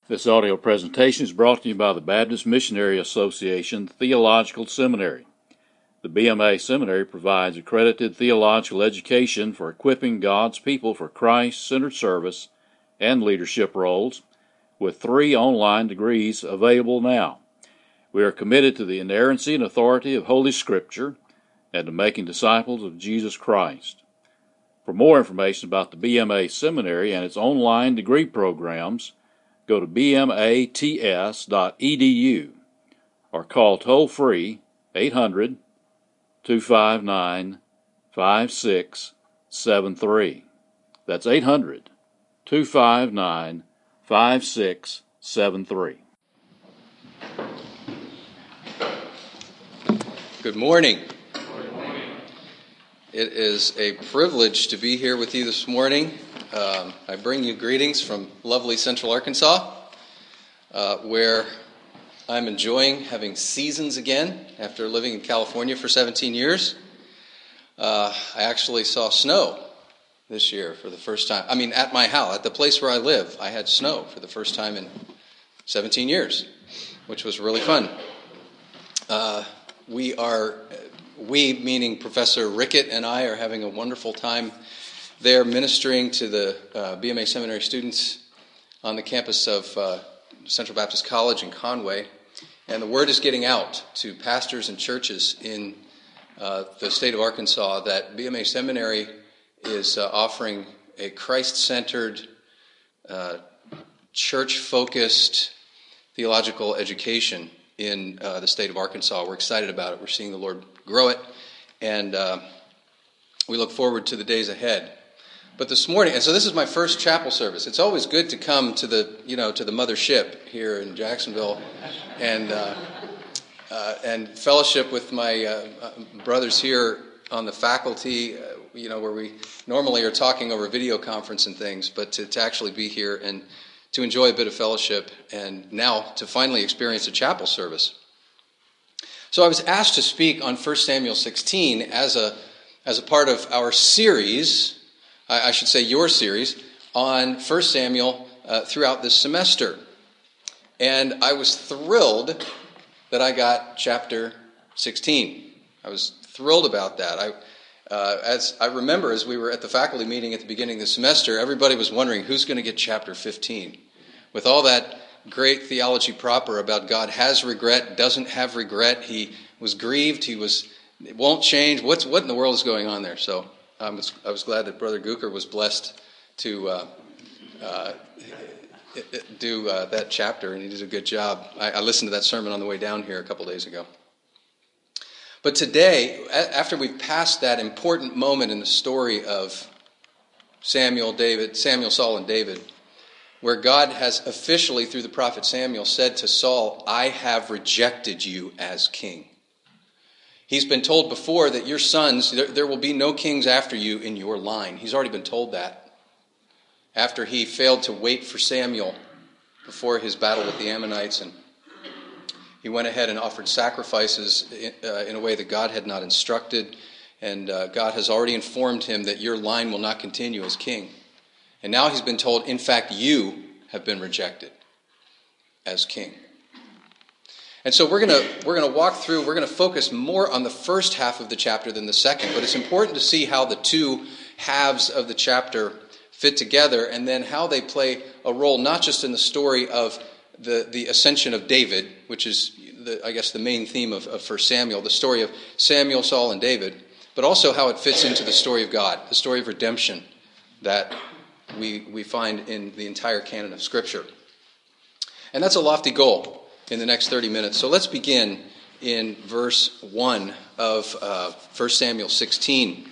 This audio presentation is brought to you by the Baptist Missionary Association Theological Seminary. The BMA Seminary provides accredited theological education for equipping God's people for Christ-centered service and leadership roles, with 3 online degrees available now. We are committed to the inerrancy and authority of Holy Scripture and to making disciples of Jesus Christ. For more information about the BMA Seminary and its online degree programs, go to bmats.edu or call toll-free 800-259-5673. That's 800-259-5673. Good morning. It is a privilege to be here with you this morning. I bring you greetings from lovely Central Arkansas, where I'm enjoying having seasons again after living in California for 17 years. I actually saw snow this year for the first time. I mean, at my house, at the place where I live, I had snow for the first time in 17 years, which was really fun. We, meaning Professor Rickett and I, are having a wonderful time there ministering to the BMA Seminary students on the campus of Central Baptist College in Conway. And the word is getting out to pastors and churches in the state of Arkansas that BMA Seminary is offering a Christ-centered, church-focused theological education in the state of Arkansas. We're excited about it. We're seeing the Lord grow it, and we look forward to the days ahead. But this morning, and so this is my first chapel service. It's always good to come to the mothership here in Jacksonville, and fellowship with my brothers here on the faculty. Where we normally are talking over video conference and things, but to actually be here and to enjoy a bit of fellowship, and now to finally experience a chapel service. So I was asked to speak on 1 Samuel 16 as a part of our series. I should say your series, on 1 Samuel throughout this semester. And I was thrilled that I got chapter 16. I was thrilled about that. As I remember, as we were at the faculty meeting at the beginning of the semester, everybody was wondering who's going to get chapter 15. With all that great theology proper about God has regret, doesn't have regret, he was grieved, it won't change. What in the world is going on there? So I was glad that Brother Gooker was blessed to do that chapter, and he did a good job. I listened to that sermon on the way down here a couple days ago. But today, after we've passed that important moment in the story of Samuel, Saul, and David, where God has officially, through the prophet Samuel, said to Saul, "I have rejected you as king." He's been told before that your sons, there will be no kings after you in your line. He's already been told that. After he failed to wait for Samuel before his battle with the Ammonites, and he went ahead and offered sacrifices in a way that God had not instructed, and God has already informed him that your line will not continue as king. And now he's been told, in fact, you have been rejected as king. And so we're going to walk through, we're going to focus more on the first half of the chapter than the second, but it's important to see how the two halves of the chapter fit together, and then how they play a role not just in the story of the ascension of David, which is, the main theme of 1 Samuel, the story of Samuel, Saul, and David, but also how it fits into the story of God, the story of redemption that we find in the entire canon of Scripture. And that's a lofty goal in the next 30 minutes. So let's begin in verse 1 of 1 Samuel 16.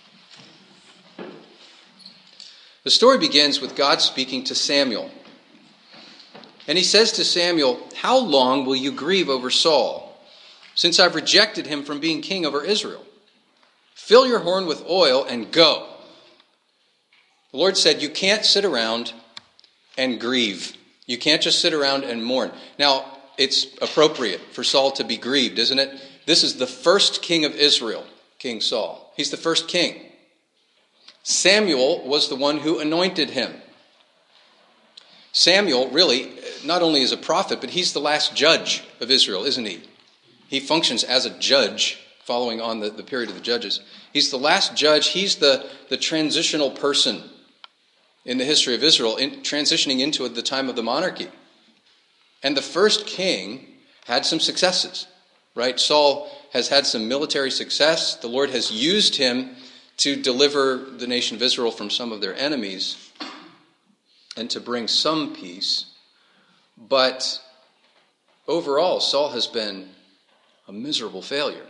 The story begins with God speaking to Samuel. And he says to Samuel, "How long will you grieve over Saul, since I've rejected him from being king over Israel? Fill your horn with oil and go." The Lord said, you can't sit around and grieve. You can't just sit around and mourn. Now, it's appropriate for Saul to be grieved, isn't it? This is the first king of Israel, King Saul. He's the first king. Samuel was the one who anointed him. Samuel really not only is a prophet, but he's the last judge of Israel, isn't he? He functions as a judge following on the period of the judges. He's the last judge. He's the transitional person in the history of Israel, transitioning into the time of the monarchy. And the first king had some successes, right? Saul has had some military success. The Lord has used him to deliver the nation of Israel from some of their enemies and to bring some peace. But overall, Saul has been a miserable failure.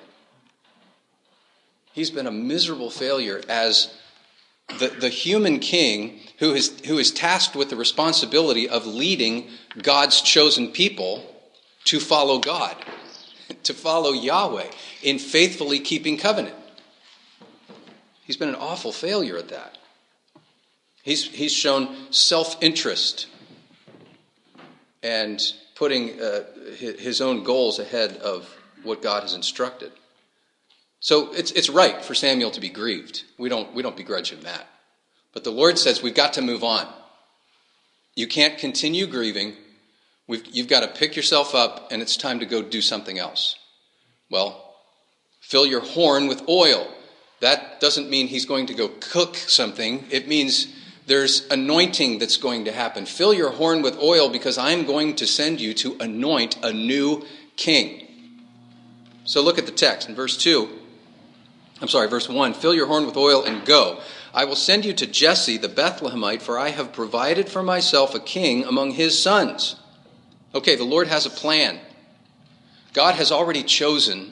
He's been a miserable failure as the human king who is tasked with the responsibility of leading God's chosen people to follow God, to follow Yahweh in faithfully keeping covenant. He's been an awful failure at that. He's shown self-interest and putting his own goals ahead of what God has instructed. So it's right for Samuel to be grieved. We don't begrudge him that. But the Lord says we've got to move on. You can't continue grieving. You've got to pick yourself up, and it's time to go do something else. Well, fill your horn with oil. That doesn't mean he's going to go cook something. It means there's anointing that's going to happen. Fill your horn with oil because I'm going to send you to anoint a new king. So look at the text in verse 1. Fill your horn with oil and go. I will send you to Jesse the Bethlehemite, for I have provided for myself a king among his sons. Okay, the Lord has a plan. God has already chosen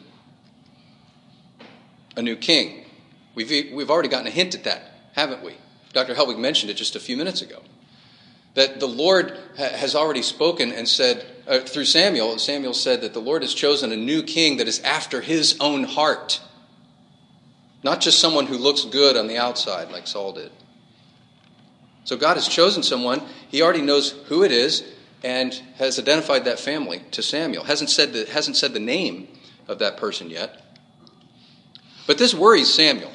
a new king. We've already gotten a hint at that, haven't we? Dr. Helwig mentioned it just a few minutes ago. That the Lord has already spoken and said, through Samuel said that the Lord has chosen a new king that is after his own heart. Not just someone who looks good on the outside like Saul did. So God has chosen someone. He already knows who it is and has identified that family to Samuel. Hasn't said the name of that person yet. But this worries Samuel.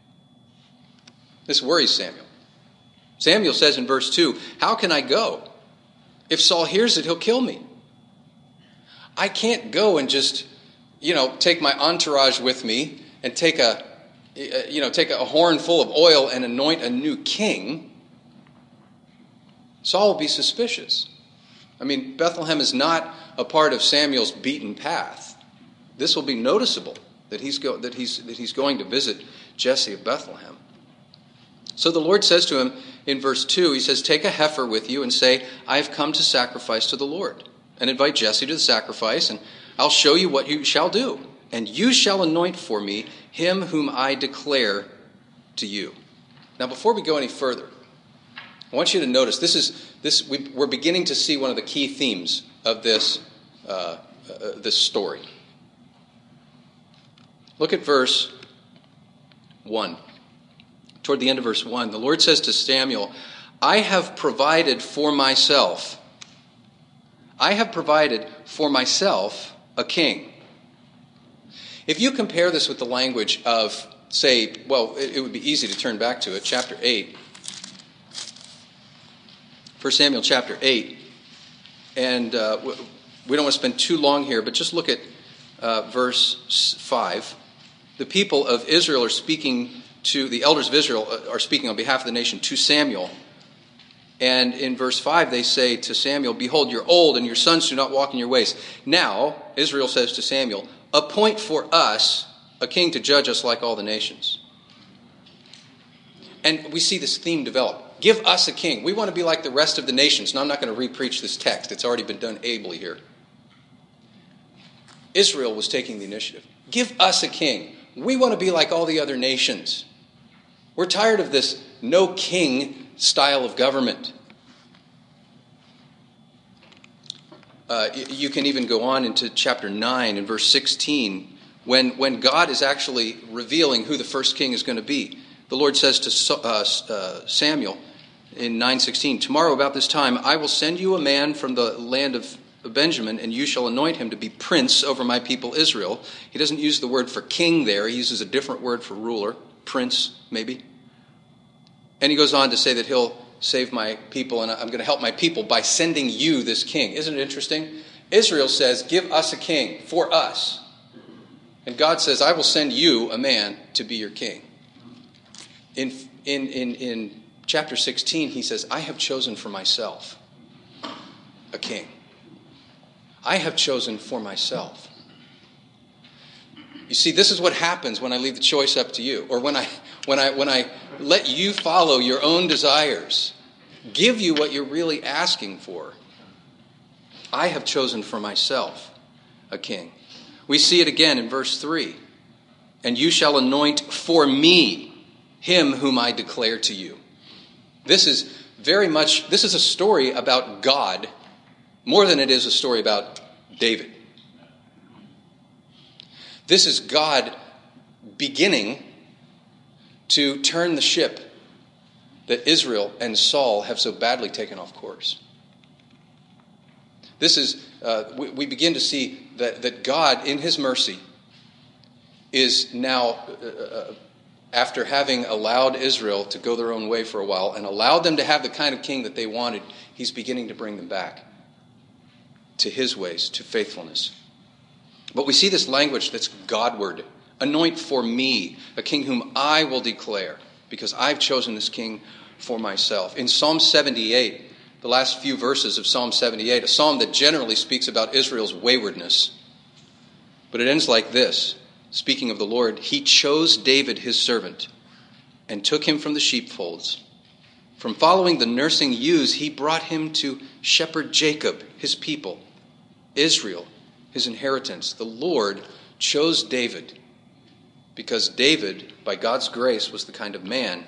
Samuel says in verse 2, how can I go? If Saul hears it, he'll kill me. I can't go and just, take my entourage with me and take a horn full of oil and anoint a new king. Saul will be suspicious. Bethlehem is not a part of Samuel's beaten path. This will be noticeable that he's going to visit Jesse of Bethlehem. So the Lord says to him in verse 2, he says, take a heifer with you and say, I have come to sacrifice to the Lord. And invite Jesse to the sacrifice, and I'll show you what you shall do. And you shall anoint for me him whom I declare to you. Now, before we go any further, I want you to notice we're beginning to see one of the key themes of this story. Look at verse 1. Toward the end of verse 1, the Lord says to Samuel, I have provided for myself a king. If you compare this with the language of, say, it would be easy to turn back to it, chapter 8. 1 Samuel chapter 8. And we don't want to spend too long here, but just look at verse 5. The people of Israel are speaking the elders of Israel are speaking on behalf of the nation to Samuel. And in verse 5 they say to Samuel, behold, you're old and your sons do not walk in your ways. Now, Israel says to Samuel, appoint for us a king to judge us like all the nations. And we see this theme develop. Give us a king. We want to be like the rest of the nations. Now, I'm not going to re-preach this text. It's already been done ably here. Israel was taking the initiative. Give us a king. We want to be like all the other nations. We're tired of this no king style of government. You can even go on into chapter 9 and verse 16 when God is actually revealing who the first king is going to be. The Lord says to Samuel in 9:16, tomorrow about this time I will send you a man from the land of Benjamin, and you shall anoint him to be prince over my people Israel. He doesn't use the word for king there. He uses a different word for ruler, prince maybe. And he goes on to say that he'll save my people and I'm going to help my people by sending you this king. Isn't it interesting? Israel says, give us a king for us. And God says, I will send you a man to be your king. In chapter 16, he says, I have chosen for myself a king. I have chosen for myself. You see, this is what happens when I leave the choice up to you, or when I let you follow your own desires, give you what you're really asking for. I have chosen for myself a king. We see it again in verse 3. And you shall anoint for me him whom I declare to you. This is a story about God more than it is a story about David. This is God beginning to turn the ship that Israel and Saul have so badly taken off course. This is, we begin to see that God, in his mercy, is now, after having allowed Israel to go their own way for a while and allowed them to have the kind of king that they wanted, he's beginning to bring them back to his ways, to faithfulness. But we see this language that's Godward. Anoint for me a king whom I will declare, because I've chosen this king for myself. In Psalm 78, the last few verses of Psalm 78, a psalm that generally speaks about Israel's waywardness, but it ends like this. Speaking of the Lord, he chose David his servant and took him from the sheepfolds. From following the nursing ewes, he brought him to shepherd Jacob, his people, Israel, his inheritance. The Lord chose David because David, by God's grace, was the kind of man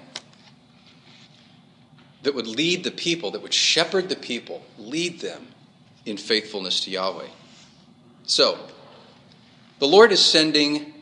that would lead the people, that would shepherd the people, lead them in faithfulness to Yahweh. So, the Lord is sending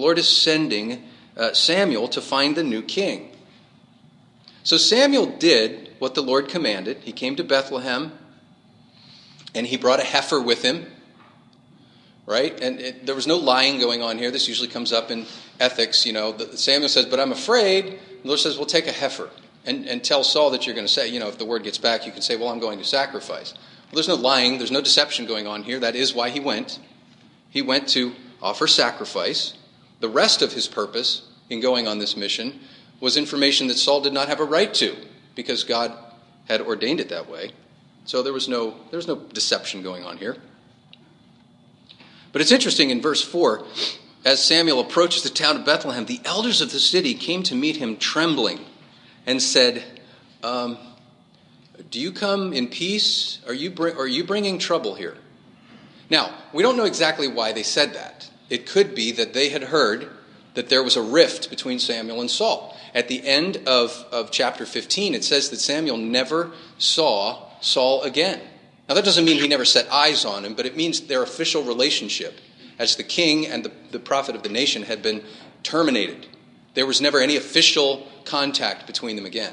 Samuel to find the new king. So Samuel did what the Lord commanded. He came to Bethlehem, and he brought a heifer with him. Right? And there was no lying going on here. This usually comes up in ethics. Samuel says, but I'm afraid. The Lord says, well, take a heifer and tell Saul that you're going to say, if the word gets back, you can say, well, I'm going to sacrifice. Well, there's no lying. There's no deception going on here. That is why he went. He went to offer sacrifice. The rest of his purpose in going on this mission was information that Saul did not have a right to because God had ordained it that way. So there was no deception going on here. But it's interesting in verse 4, as Samuel approaches the town of Bethlehem, the elders of the city came to meet him trembling and said, do you come in peace? Are you bringing trouble here? Now, we don't know exactly why they said that. It could be that they had heard that there was a rift between Samuel and Saul. At the end of chapter 15, it says that Samuel never saw Saul again. Now, that doesn't mean he never set eyes on him, but it means their official relationship as the king and the prophet of the nation had been terminated. There was never any official contact between them again.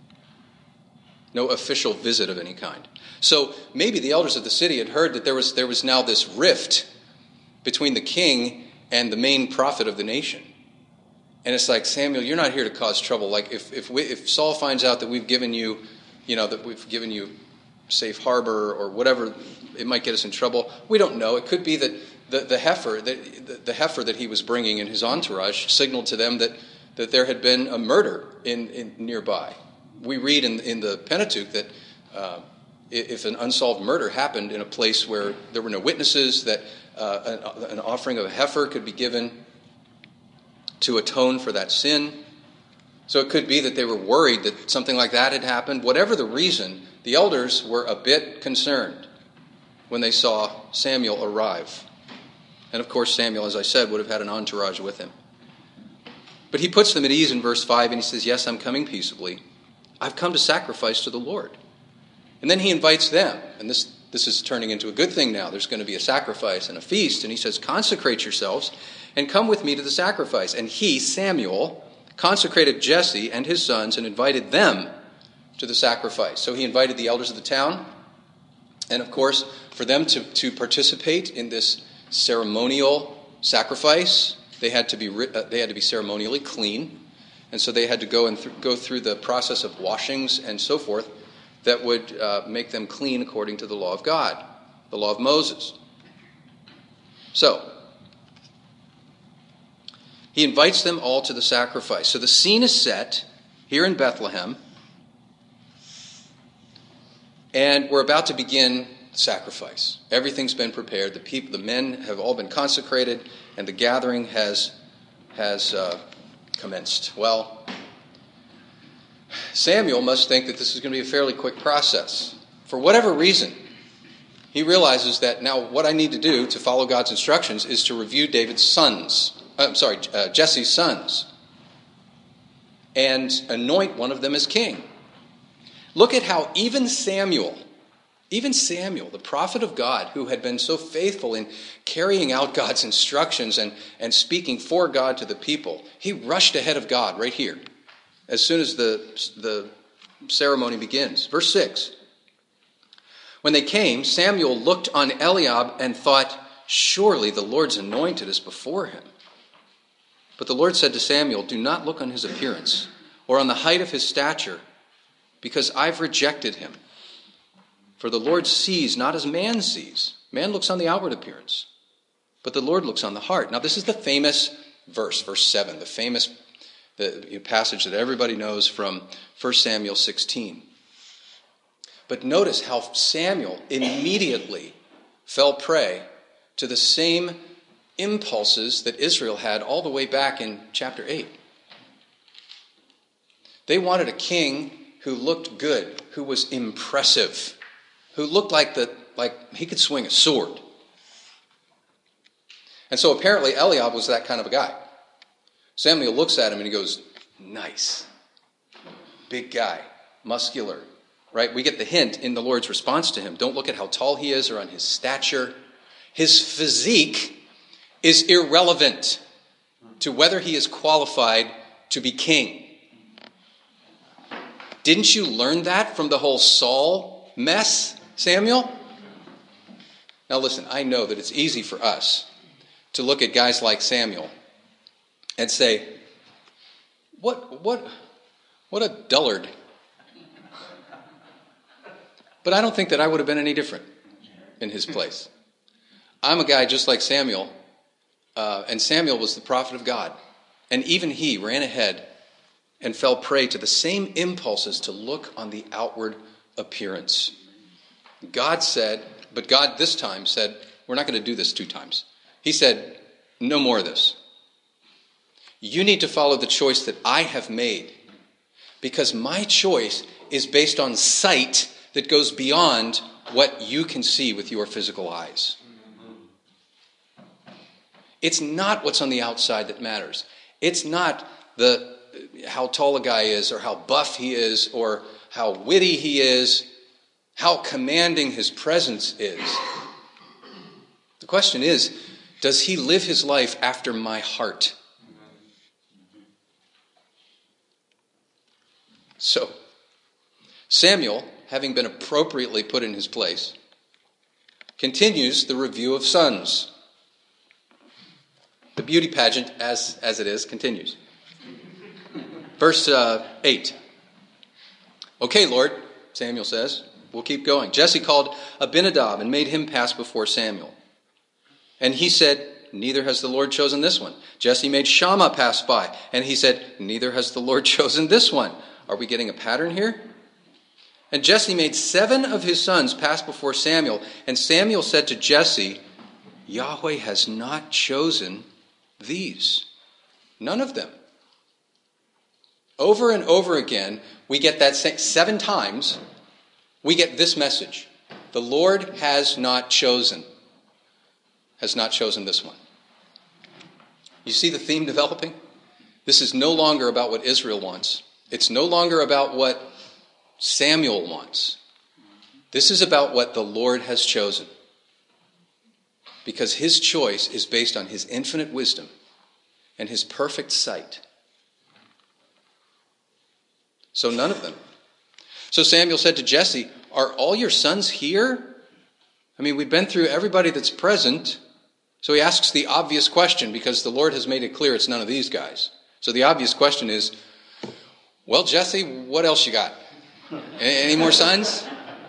No official visit of any kind. So maybe the elders of the city had heard that there was now this rift between the king and the main prophet of the nation. And it's like, Samuel, you're not here to cause trouble. Like if Saul finds out that we've given you, that we've given you safe harbor or whatever, it might get us in trouble. We don't know. It could be that the heifer that he was bringing in his entourage signaled to them that there had been a murder in nearby. We read in the Pentateuch that if an unsolved murder happened in a place where there were no witnesses, that an offering of a heifer could be given to atone for that sin. So it could be that they were worried that something like that had happened. Whatever the reason, the elders were a bit concerned when they saw Samuel arrive. And of course, Samuel, as I said, would have had an entourage with him. But he puts them at ease in verse 5, and he says, yes, I'm coming peaceably. I've come to sacrifice to the Lord. And then he invites them, and this is turning into a good thing now. There's going to be a sacrifice and a feast, and he says, consecrate yourselves and come with me to the sacrifice. And he, Samuel, consecrated Jesse and his sons and invited them to the sacrifice. So he invited the elders of the town, and of course, for them to participate in this ceremonial sacrifice, they had to be ceremonially clean, And so they had to go through the process of washings and so forth that would make them clean according to the law of God, the law of Moses. So, he invites them all to the sacrifice. So the scene is set here in Bethlehem, and we're about to begin sacrifice. Everything's been prepared. The men have all been consecrated, and the gathering has commenced. Well, Samuel must think that this is going to be a fairly quick process. For whatever reason, he realizes that now what I need to do to follow God's instructions is to review Jesse's sons, and anoint one of them as king. Look at how even Samuel, the prophet of God, who had been so faithful in carrying out God's instructions and speaking for God to the people, he rushed ahead of God right here as soon as the ceremony begins. Verse 6. When they came, Samuel looked on Eliab and thought, surely the Lord's anointed is before him. But the Lord said to Samuel, do not look on his appearance or on the height of his stature, because I've rejected him. For the Lord sees not as man sees. Man looks on the outward appearance, but the Lord looks on the heart. Now this is the famous verse 7, the passage that everybody knows from 1 Samuel 16. But notice how Samuel immediately fell prey to the same impulses that Israel had all the way back in chapter 8. They wanted a king who looked good, who was impressive, who looked like he could swing a sword. And so apparently Eliab was that kind of a guy. Samuel looks at him and he goes, nice. Big guy, muscular, right? We get the hint in the Lord's response to him. Don't look at how tall he is or on his stature. His physique is irrelevant to whether he is qualified to be king. Didn't you learn that from the whole Saul mess, Samuel? Now listen, I know that it's easy for us to look at guys like Samuel and say, what a dullard. But I don't think that I would have been any different in his place. I'm a guy just like Samuel, and Samuel was the prophet of God. And even he ran ahead and fell prey to the same impulses to look on the outward appearance. God this time said, we're not going to do this 2 times. He said, no more of this. You need to follow the choice that I have made, because my choice is based on sight that goes beyond what you can see with your physical eyes. It's not what's on the outside that matters. It's not how tall a guy is or how buff he is or how witty he is, how commanding his presence is. The question is, does he live his life after my heart? So, Samuel, having been appropriately put in his place, continues the review of sons. The beauty pageant, as it is, continues. Verse 8. Okay, Lord, Samuel says. We'll keep going. Jesse called Abinadab and made him pass before Samuel. And he said, neither has the Lord chosen this one. Jesse made Shammah pass by. And he said, neither has the Lord chosen this one. Are we getting a pattern here? And Jesse made 7 of his sons pass before Samuel. And Samuel said to Jesse, Yahweh has not chosen these. None of them. Over and over again, we get that 7 times, we get this message. The Lord has not chosen this one. You see the theme developing? This is no longer about what Israel wants. It's no longer about what Samuel wants. This is about what the Lord has chosen. Because his choice is based on his infinite wisdom and his perfect sight. So none of them. So Samuel said to Jesse, are all your sons here? I mean, we've been through everybody that's present. So he asks the obvious question, because the Lord has made it clear it's none of these guys. So the obvious question is, Well, Jesse, what else you got? Any more sons?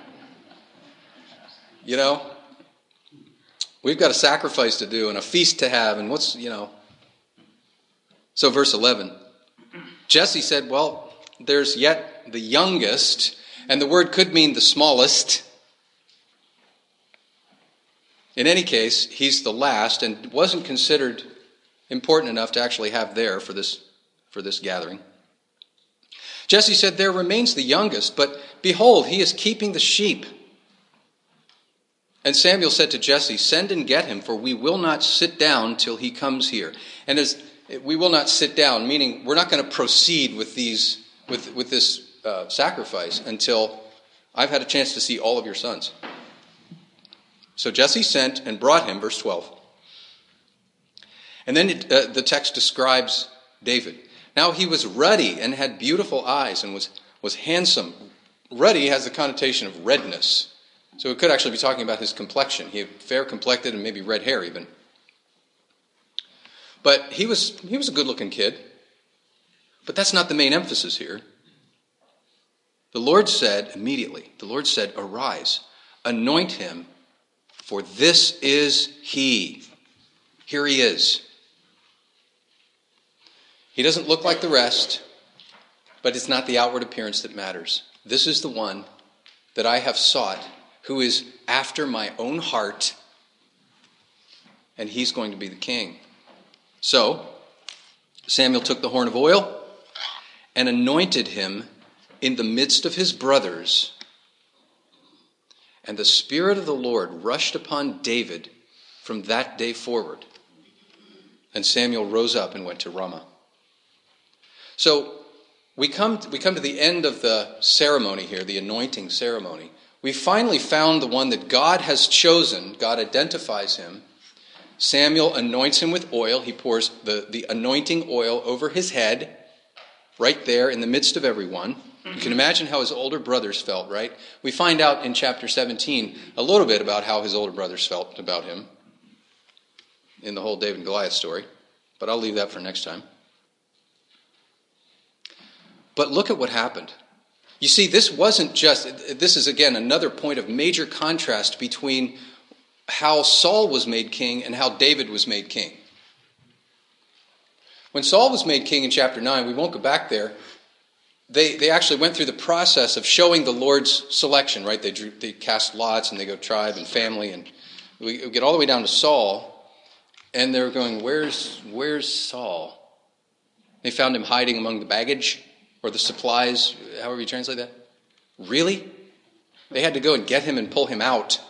You know, we've got a sacrifice to do and a feast to have, and So verse 11, Jesse said, well, there's yet the youngest, and the word could mean the smallest. In any case, he's the last and wasn't considered important enough to actually have there for this gathering. Jesse said, there remains the youngest, but behold, he is keeping the sheep. And Samuel said to Jesse, send and get him, for we will not sit down till he comes here. And as we will not sit down, meaning we're not going to proceed with this sacrifice until I've had a chance to see all of your sons. So Jesse sent and brought him, verse 12. And then the text describes David. Now he was ruddy and had beautiful eyes and was handsome. Ruddy has the connotation of redness. So it could actually be talking about his complexion. He had fair complected and maybe red hair even. But he was a good-looking kid. But that's not the main emphasis here. The Lord said immediately, arise, anoint him, for this is he. Here he is. He doesn't look like the rest, but it's not the outward appearance that matters. This is the one that I have sought, who is after my own heart, and he's going to be the king. So Samuel took the horn of oil and anointed him in the midst of his brothers. And the Spirit of the Lord rushed upon David from that day forward. And Samuel rose up and went to Ramah. So we come to the end of the ceremony here, the anointing ceremony. We finally found the one that God has chosen. God identifies him. Samuel anoints him with oil. He pours the anointing oil over his head, right there in the midst of everyone. You can imagine how his older brothers felt, right? We find out in chapter 17 a little bit about how his older brothers felt about him in the whole David and Goliath story. But I'll leave that for next time. But look at what happened. You see, this is again another point of major contrast between how Saul was made king and how David was made king. When Saul was made king in chapter 9, we won't go back there, they actually went through the process of showing the Lord's selection, right? They cast lots and they go tribe and family, and we get all the way down to Saul, and they're going, where's Saul? They found him hiding among the baggage or the supplies, however you translate that. Really? They had to go and get him and pull him out.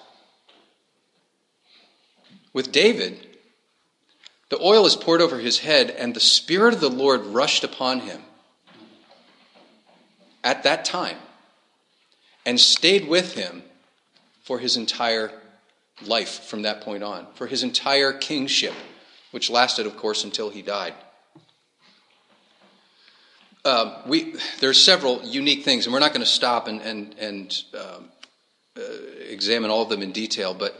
With David, the oil is poured over his head, and the Spirit of the Lord rushed upon him at that time and stayed with him for his entire life from that point on, for his entire kingship, which lasted, of course, until he died. There's several unique things, and we're not going to stop and examine all of them in detail, but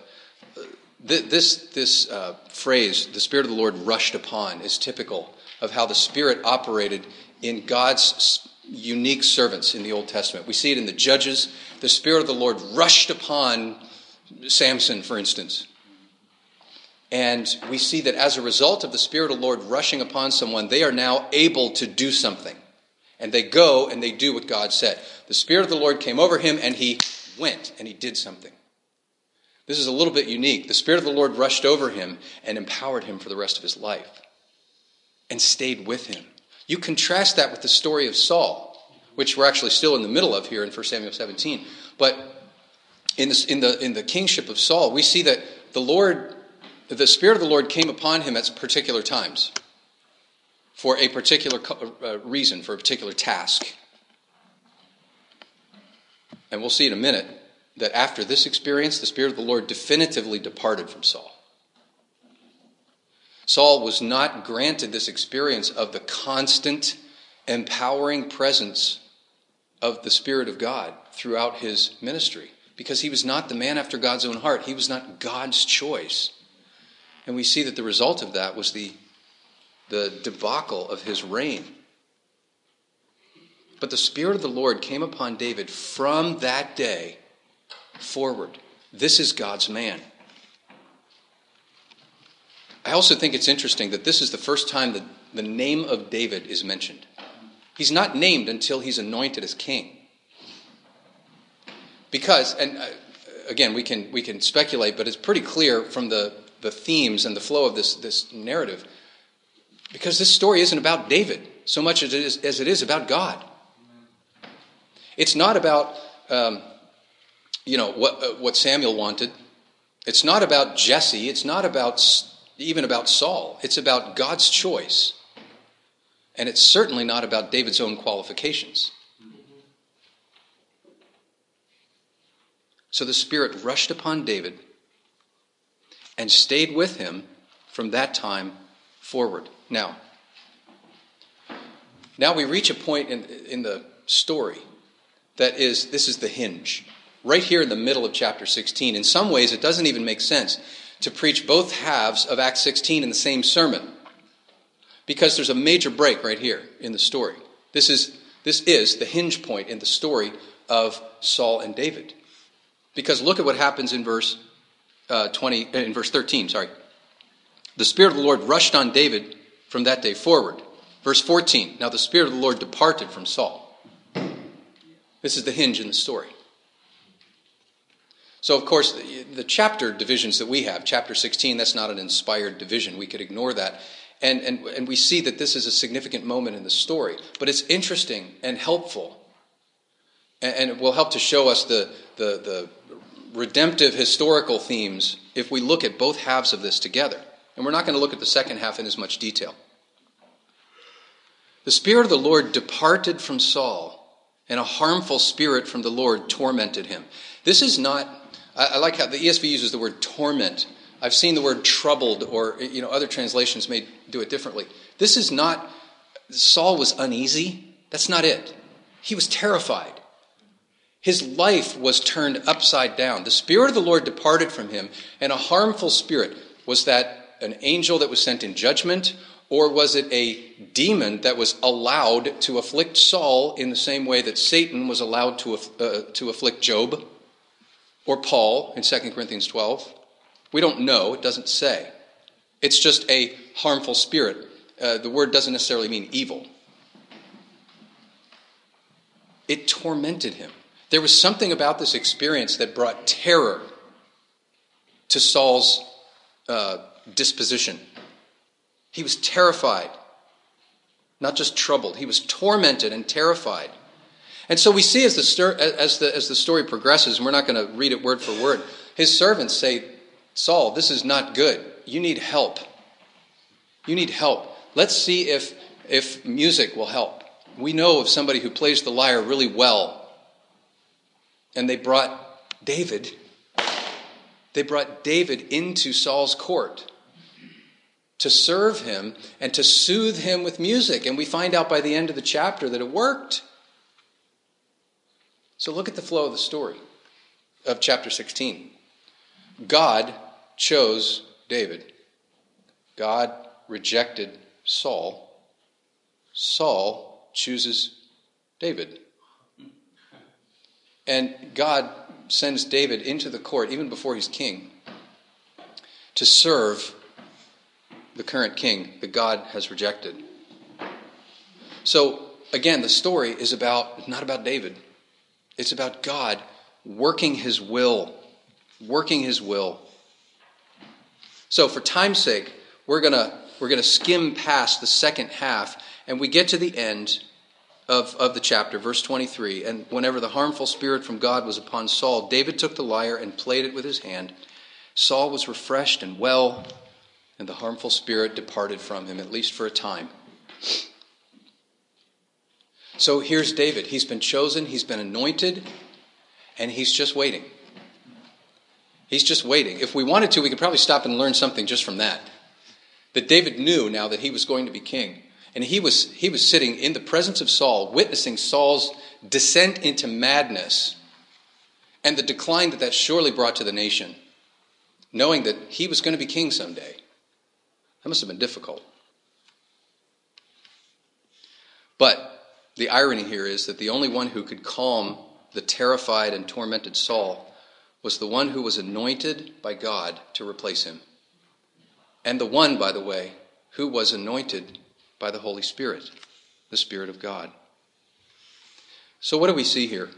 this phrase, the Spirit of the Lord rushed upon, is typical of how the Spirit operated in God's unique servants in the Old Testament. We see it in the Judges. The Spirit of the Lord rushed upon Samson, for instance. And we see that as a result of the Spirit of the Lord rushing upon someone, they are now able to do something. And they go and they do what God said. The Spirit of the Lord came over him and he went and he did something. This is a little bit unique. The Spirit of the Lord rushed over him and empowered him for the rest of his life and stayed with him. You contrast that with the story of Saul, which we're actually still in the middle of here in 1 Samuel 17. But in the kingship of Saul, we see that the Spirit of the Lord came upon him at particular times for a particular reason, for a particular task. And we'll see in a minute that after this experience, the Spirit of the Lord definitively departed from Saul. Saul was not granted this experience of the constant, empowering presence of the Spirit of God throughout his ministry, because he was not the man after God's own heart. He was not God's choice. And we see that the result of that was the debacle of his reign. But the Spirit of the Lord came upon David from that day forward. This is God's man. I also think it's interesting that this is the first time that the name of David is mentioned. He's not named until he's anointed as king. Because, and again, we can speculate, but it's pretty clear from the themes and the flow of this narrative, because this story isn't about David so much as it is about God. It's not about what Samuel wanted. It's not about Jesse. It's not even about Saul. It's about God's choice. And it's certainly not about David's own qualifications. So the Spirit rushed upon David and stayed with him from that time forward. Now we reach a point in the story this is the hinge. Right here in the middle of chapter 16. In some ways, it doesn't even make sense to preach both halves of Acts 16 in the same sermon, because there's a major break right here in the story. This is the hinge point in the story of Saul and David. Because look at what happens in verse 13. The Spirit of the Lord rushed on David from that day forward. Verse 14. Now the Spirit of the Lord departed from Saul. This is the hinge in the story. So, of course, the chapter divisions that we have, chapter 16, that's not an inspired division. We could ignore that. And we see that this is a significant moment in the story. But it's interesting and helpful. And it will help to show us the redemptive historical themes if we look at both halves of this together. And we're not going to look at the second half in as much detail. The Spirit of the Lord departed from Saul, and a harmful spirit from the Lord tormented him. This is not, I like how the ESV uses the word torment. I've seen the word troubled, or other translations may do it differently. This is not, Saul was uneasy. That's not it. He was terrified. His life was turned upside down. The Spirit of the Lord departed from him, and a harmful spirit. Was that an angel that was sent in judgment, or was it a demon that was allowed to afflict Saul in the same way that Satan was allowed to afflict Job or Paul in 2 Corinthians 12? We don't know. It doesn't say. It's just a harmful spirit. The word doesn't necessarily mean evil. It tormented him. There was something about this experience that brought terror to Saul's disposition. He was terrified, not just troubled. He was tormented and terrified. And so we see as the story progresses, and we're not going to read it word for word, his servants say, Saul, this is not good. You need help. You need help. Let's see if music will help. We know of somebody who plays the lyre really well. And they brought David into Saul's court to serve him and to soothe him with music. And we find out by the end of the chapter that it worked. So look at the flow of the story of chapter 16. God chose David. God rejected Saul. Saul chooses David. And God sends David into the court, even before he's king, to serve the current king that God has rejected. So, again, the story is not about David. It's about God working his will. Working his will. So, for time's sake, we're gonna skim past the second half, and we get to the end of the chapter, verse 23. And whenever the harmful spirit from God was upon Saul, David took the lyre and played it with his hand. Saul was refreshed and well, and the harmful spirit departed from him, at least for a time. So here's David. He's been chosen, he's been anointed, and he's just waiting. He's just waiting. If we wanted to, we could probably stop and learn something just from that. That David knew now that he was going to be king. And he was sitting in the presence of Saul, witnessing Saul's descent into madness and the decline that surely brought to the nation, knowing that he was going to be king someday. That must have been difficult. But The irony here is that the only one who could calm the terrified and tormented Saul was the one who was anointed by God to replace him. And the one, by the way, who was anointed by the Holy Spirit, the Spirit of God. So what do we see here?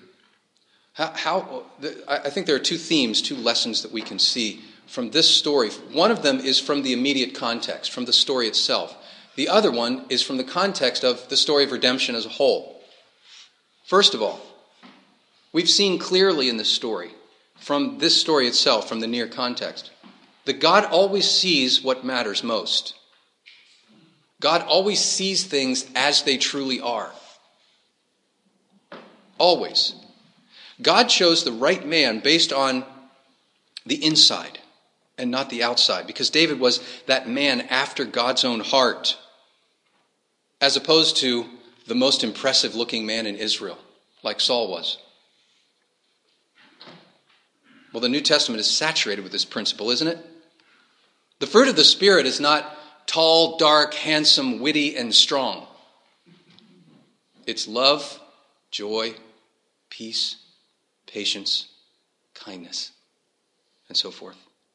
I think there are two themes, two lessons that we can see from this story. One of them is from the immediate context, from the story itself. The other one is from the context of the story of redemption as a whole. First of all, we've seen clearly in this story, from this story itself, from the near context, that God always sees what matters most. God always sees things as they truly are. Always. God chose the right man based on the inside and not the outside, because David was that man after God's own heart, as opposed to the most impressive looking man in Israel, like Saul was. Well, the New Testament is saturated with this principle, isn't it? The fruit of the Spirit is not tall, dark, handsome, witty, and strong. It's love, joy, peace, patience, kindness, and so forth.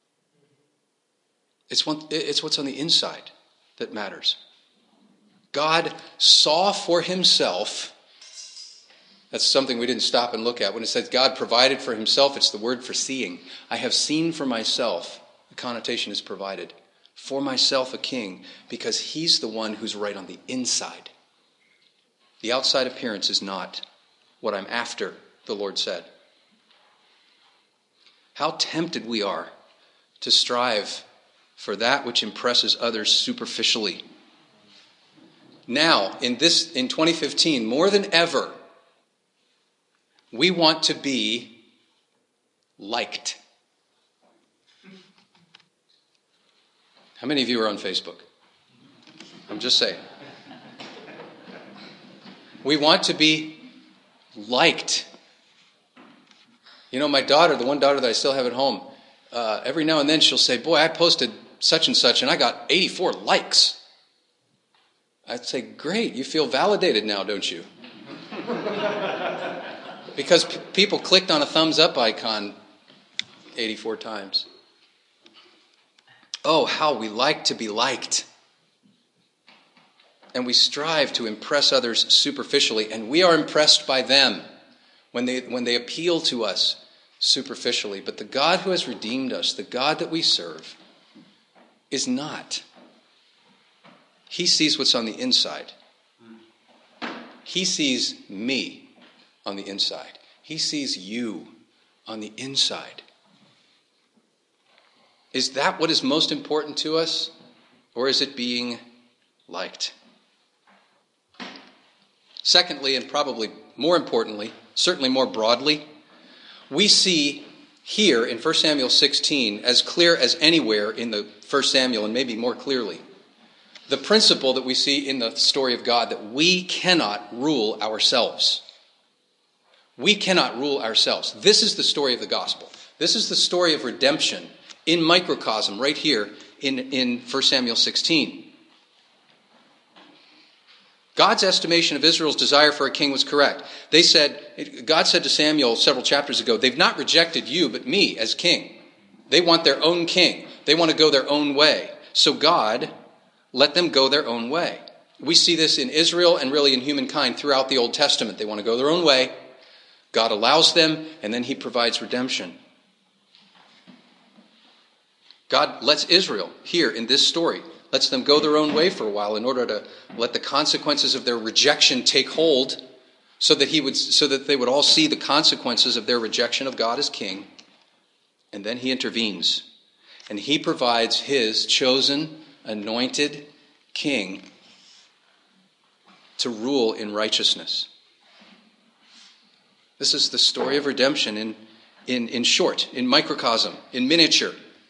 It's what's on the inside that matters. God saw for himself, that's something we didn't stop and look at. When it says God provided for himself, it's the word for seeing. I have seen for myself, the connotation is provided, for myself a king, because he's the one who's right on the inside. The outside appearance is not what I'm after, the Lord said. How tempted we are to strive for that which impresses others superficially. Now, in 2015, more than ever, we want to be liked. How many of you are on Facebook? I'm just saying. We want to be liked. You know, my daughter, the one daughter that I still have at home, every now and then she'll say, boy, I posted such and such and I got 84 likes. I'd say, great, you feel validated now, don't you? Because people clicked on a thumbs up icon 84 times. Oh, how we like to be liked. And we strive to impress others superficially, and we are impressed by them when they appeal to us superficially. But the God who has redeemed us, the God that we serve, is not. He sees what's on the inside. He sees me on the inside. He sees you on the inside. Is that what is most important to us? Or is it being liked? Secondly, and probably more importantly, certainly more broadly, we see here in 1 Samuel 16, as clear as anywhere in the 1 Samuel, and maybe more clearly, the principle that we see in the story of God, that we cannot rule ourselves. We cannot rule ourselves. This is the story of the gospel. This is the story of redemption in microcosm right here in 1 Samuel 16. God's estimation of Israel's desire for a king was correct. God said to Samuel several chapters ago, they've not rejected you, but me as king. They want their own king. They want to go their own way. So God, let them go their own way. We see this in Israel and really in humankind throughout the Old Testament. They want to go their own way. God allows them, and then he provides redemption. God lets Israel, here in this story, lets them go their own way for a while in order to let the consequences of their rejection take hold, so that they would all see the consequences of their rejection of God as king. And then he intervenes, and he provides his chosen, anointed king to rule in righteousness. This is the story of redemption in short, in microcosm, in miniature.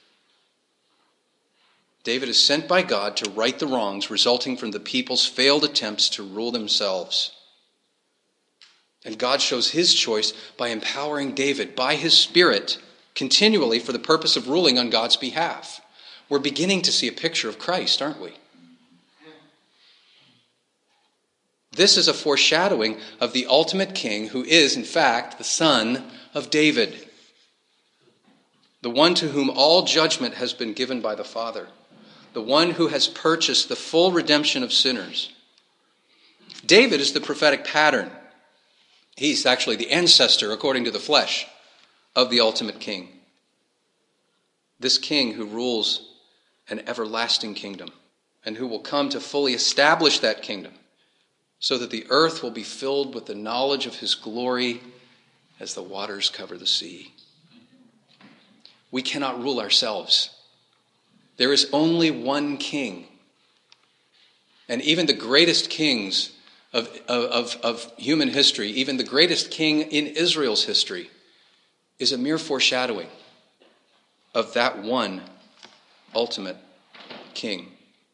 David is sent by God to right the wrongs resulting from the people's failed attempts to rule themselves. And God shows his choice by empowering David by his Spirit continually for the purpose of ruling on God's behalf. We're beginning to see a picture of Christ, aren't we? This is a foreshadowing of the ultimate king who is, in fact, the son of David, the one to whom all judgment has been given by the Father, the one who has purchased the full redemption of sinners. David is the prophetic pattern. He's actually the ancestor, according to the flesh, of the ultimate king. This king who rules an everlasting kingdom and who will come to fully establish that kingdom so that the earth will be filled with the knowledge of his glory as the waters cover the sea. We cannot rule ourselves. There is only one king. And even the greatest kings of human history, even the greatest king in Israel's history, is a mere foreshadowing of that one ultimate king.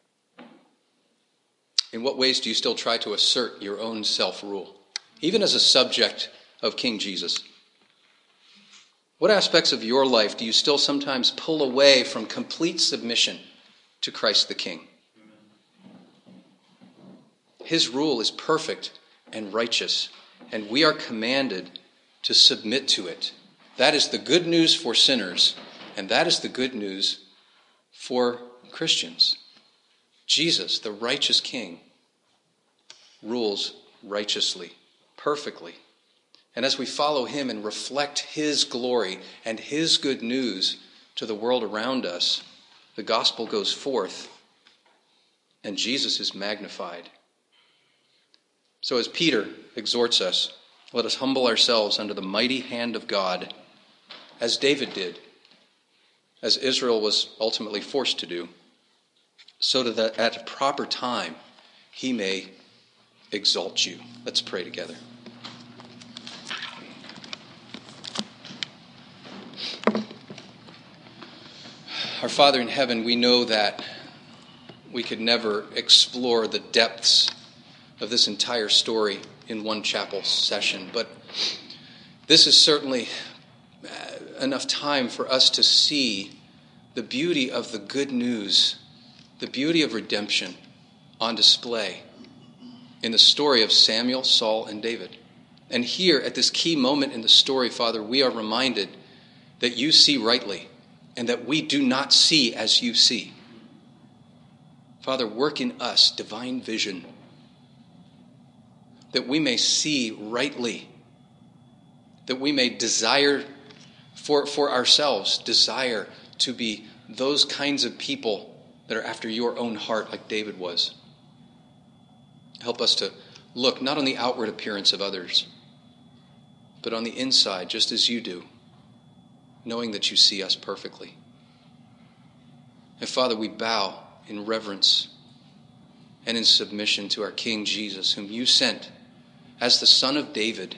In what ways do you still try to assert your own self-rule, even as a subject of King Jesus? What aspects of your life do you still sometimes pull away from complete submission to Christ the King? His rule is perfect and righteous, and we are commanded to submit to it. That is the good news for sinners, and that is the good news for Christians. Jesus, the righteous King, rules righteously, perfectly. And as we follow him and reflect his glory and his good news to the world around us, the gospel goes forth and Jesus is magnified. So as Peter exhorts us, let us humble ourselves under the mighty hand of God, as David did, as Israel was ultimately forced to do, so that at a proper time he may exalt you. Let's pray together. Our Father in heaven, we know that we could never explore the depths of this entire story in one chapel session, but this is certainly enough time for us to see the beauty of the good news, the beauty of redemption on display in the story of Samuel, Saul, and David. And here, at this key moment in the story, Father, we are reminded that you see rightly and that we do not see as you see. Father, work in us divine vision that we may see rightly, that we may desire for ourselves, desire to be those kinds of people that are after your own heart like David was. Help us to look not on the outward appearance of others, but on the inside, just as you do, knowing that you see us perfectly. And Father, we bow in reverence and in submission to our King Jesus, whom you sent as the Son of David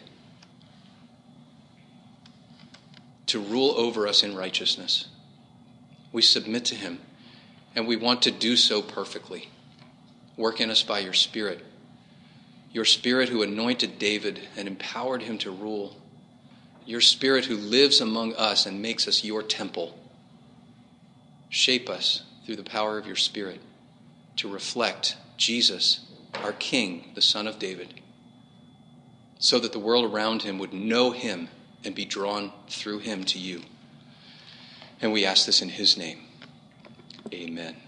to rule over us in righteousness. We submit to him, and we want to do so perfectly. Work in us by your Spirit who anointed David and empowered him to rule, your Spirit who lives among us and makes us your temple. Shape us through the power of your Spirit to reflect Jesus, our King, the Son of David, so that the world around him would know him and be drawn through him to you. And we ask this in his name. Amen.